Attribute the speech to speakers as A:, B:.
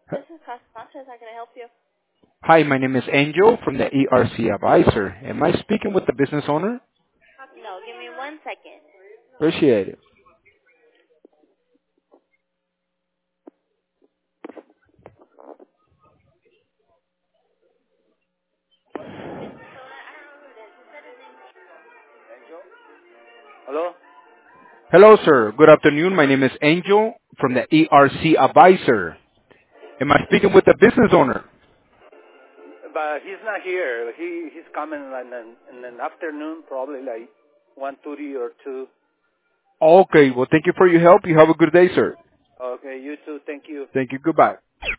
A: This is Costa Sanchez. How can I help you?
B: Hi, my name is Angel from the ERC Advisor. Am I speaking with the business owner?
A: No, give me 1 second.
B: Appreciate it.
C: Hello?
B: Hello, sir. Good afternoon. My name is Angel from the ERC Advisor. Am I speaking with the business owner?
C: But he's not here. He's coming in an afternoon, probably like 1:30 or 2.
B: Okay. Well, thank you for your help. You have a good day, sir.
C: Okay, you too. Thank you.
B: Thank you. Goodbye.